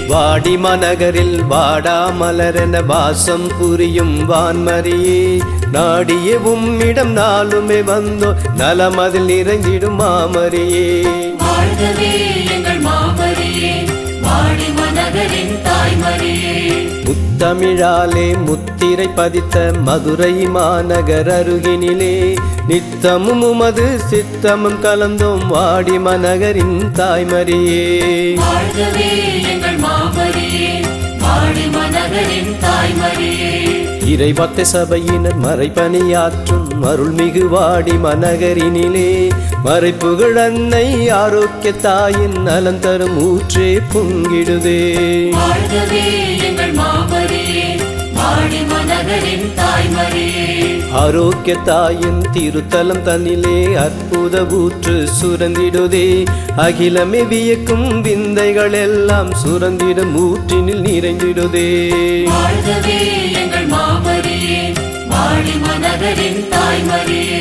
வாடி மாநகரில் வாடா மலரென வாசம் புரியும் வான்மரியே நாடிய உம்மிடம் நாளுமே வந்தோ நலமதில் நிறைந்திடும் மாமரியே வாழ்கவே எங்கள் மாமரியே வாடி மாநகரின் தாய்மரியே முத்தமிழாலே முத்திரை பதித்த மதுரை மாநகர் அருகினிலே நித்தமும் உமது சித்தமும் கலந்தோம் வாடி மாநகரின் தாய்மரியே வாழ்கவே எங்கள் மாமரியே வாடி மாநகரின் தாய்மரியே இறைபக்த சபையினர் மறைபணியாற்றும் அருள்மிகு வாடி மாநகரினிலே மறைப்புகழ் அன்னை ஆரோக்கிய தாயின் நலன் தரும் ஊற்றே பொங்கிடுதே வாழ்கவே எங்கள் மாமரியே வாடி மாநகரின் தாய்மரியே ஆரோக்கிய தாயின் திருத்தலம் தன்னிலே அற்புத ஊற்று சுரந்திடுதே அகிலமே வியக்கும் விந்தைகள் எல்லாம் சுரந்திடும் ஊற்றினில் நிறைந்திடுதே வாழ்கவே எங்கள் மாமரியே வாடி மாநகரின் தாய்மரியே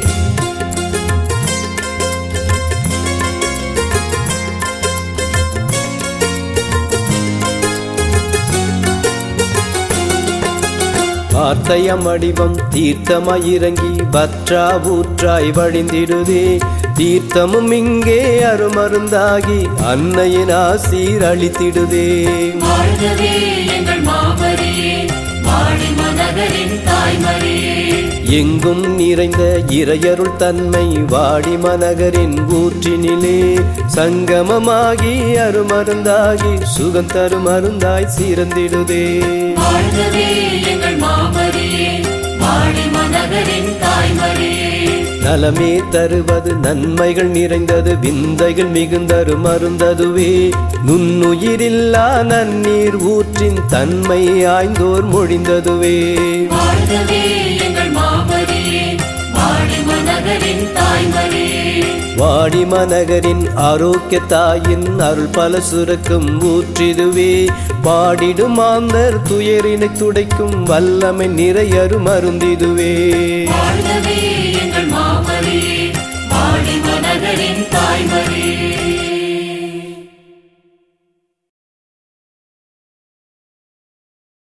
வார்த்தையம் வடிவம் தீர்த்தமாய் இறங்கி வற்றா ஊற்றாய் வழிந்திடுதே தீர்த்தமும் இங்கே அருமருந்தாகி அன்னையின் ஆசீர் அளித்திடுதே வாழ்கவே எங்கள் மாமரியே வாடி மாநகரின் தாய்மரியே எங்கும் நிறைந்த இறையருள் தன்மை வாடி மாநகரின் ஊற்றினிலே சங்கமமாகி அருமருந்தாகி சுகம் தரும் மருந்தாய் சிறந்திடுதே வாழ்கவே எங்கள் மாமரியே வாடி மாநகரின் தாய்மரியே நலமே தருவது நன்மைகள் நிறைந்தது விந்தைகள் மிகுந்தரு மருந்ததுவே நுண்ணுயிரில்லா நன்னீர் ஊற்றின் தன்மை ஆய்ந்தோர் மொழிந்ததுவே வாழ்கவே எங்கள் மாமரியே வாடி மாநகரின் தாய்மரியே வாடி மாநகரின் ஆரோக்கிய தாயின் அருள் பல சுரக்கும் ஊற்றிதுவே பாடிடும் மாந்தர் துயரினை துடைக்கும் வல்லமை நிறையரு மருந்திதுவே வாழ்கவே